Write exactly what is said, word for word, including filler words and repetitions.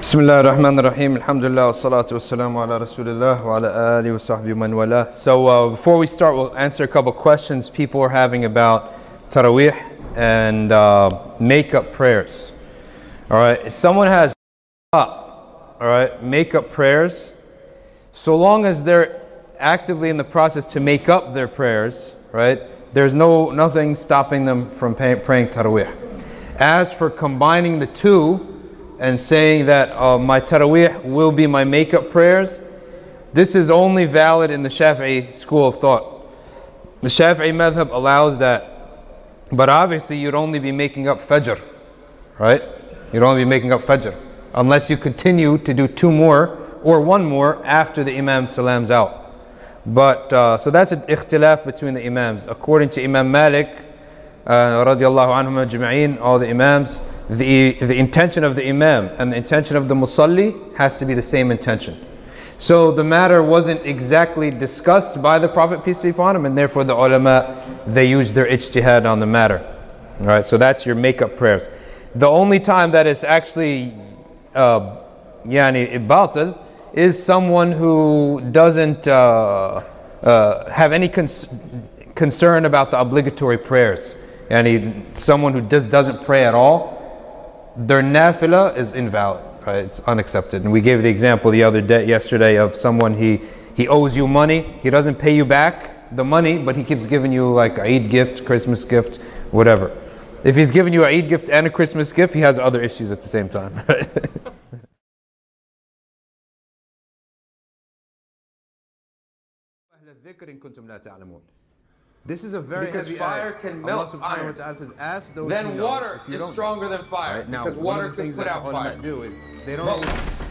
Bismillah ar-Rahman ar-Rahim, alhamdulillah, wassalatu wassalamu ala rasulillah wa ala alihi wa sahbihi man wala. So uh, before we start, we'll answer a couple questions people are having about Taraweeh and uh, make-up prayers. Alright, if someone has up, alright, make-up prayers, so long as they're actively in the process to make up their prayers, right, there's no nothing stopping them from pay, praying Taraweeh. As for combining the two, and saying that uh, my Taraweeh will be my make-up prayers, this is only valid in the Shafi'i school of thought. The Shafi'i madhab allows that, but obviously you'd only be making up Fajr, right? You'd only be making up Fajr, unless you continue to do two more or one more after the Imam salams out. But, uh, so that's an ikhtilaf between the Imams. According to Imam Malik, uh, radiallahu anhum ajma'in, all the Imams, The, the intention of the Imam and the intention of the Musalli has to be the same intention. So the matter wasn't exactly discussed by the Prophet, peace be upon him, and therefore the ulama, they used their ijtihad on the matter. Alright, so that's your make-up prayers. The only time that is actually uh, yani batil is someone who doesn't uh, uh, have any cons concern about the obligatory prayers. Yani someone who just doesn't pray at all, their nafilah is invalid, right? It's unaccepted. And we gave the example the other day, yesterday, of someone, he he owes you money, he doesn't pay you back the money, but he keeps giving you like a Eid gift, Christmas gift, whatever. If he's giving you an Eid gift and a Christmas gift, he has other issues at the same time, right? This is a very because heavy fire ayah. can melt Allah iron. says, ask those then who know, water is don't stronger know. than fire, Right, now, because one of water the can things put that out the fire. ulama do is they don't Well, always